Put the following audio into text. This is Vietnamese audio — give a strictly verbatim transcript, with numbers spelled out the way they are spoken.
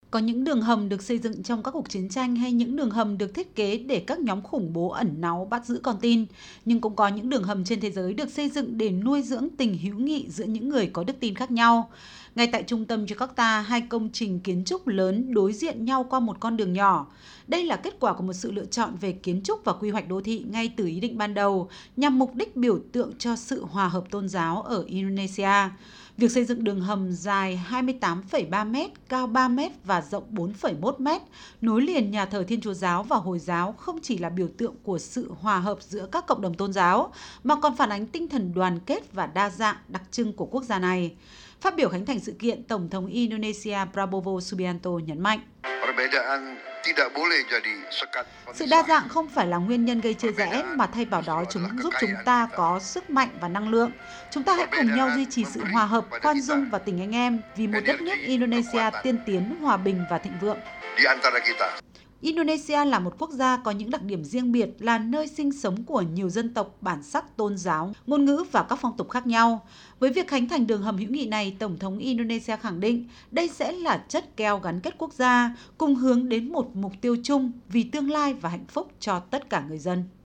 Có những đường hầm được xây dựng trong các cuộc chiến tranh hay những đường hầm được thiết kế để các nhóm khủng bố ẩn náu bắt giữ con tin. Nhưng cũng có những đường hầm trên thế giới được xây dựng để nuôi dưỡng tình hữu nghị giữa những người có đức tin khác nhau. Ngay tại trung tâm Jakarta, hai công trình kiến trúc lớn đối diện nhau qua một con đường nhỏ. Đây là kết quả của một sự lựa chọn về kiến trúc và quy hoạch đô thị ngay từ ý định ban đầu, nhằm mục đích biểu tượng cho sự hòa hợp tôn giáo ở Indonesia. Việc xây dựng đường hầm dài hai mươi tám phẩy ba mét, cao ba mét và rộng bốn phẩy một mét, nối liền nhà thờ Thiên Chúa giáo và Hồi giáo không chỉ là biểu tượng của sự hòa hợp giữa các cộng đồng tôn giáo, mà còn phản ánh tinh thần đoàn kết và đa dạng đặc trưng của quốc gia này. Phát biểu khánh thành sự kiện, Tổng thống Indonesia Prabowo Subianto nhấn mạnh. Sự đa dạng không phải là nguyên nhân gây chia rẽ, mà thay vào đó chúng giúp chúng ta có sức mạnh và năng lượng. Chúng ta hãy cùng nhau duy trì sự hòa hợp, khoan dung và tình anh em vì một đất nước Indonesia tiên tiến, hòa bình và thịnh vượng. Indonesia là một quốc gia có những đặc điểm riêng biệt, là nơi sinh sống của nhiều dân tộc, bản sắc, tôn giáo, ngôn ngữ và các phong tục khác nhau. Với việc khánh thành đường hầm hữu nghị này, Tổng thống Indonesia khẳng định đây sẽ là chất keo gắn kết quốc gia, cùng hướng đến một mục tiêu chung vì tương lai và hạnh phúc cho tất cả người dân.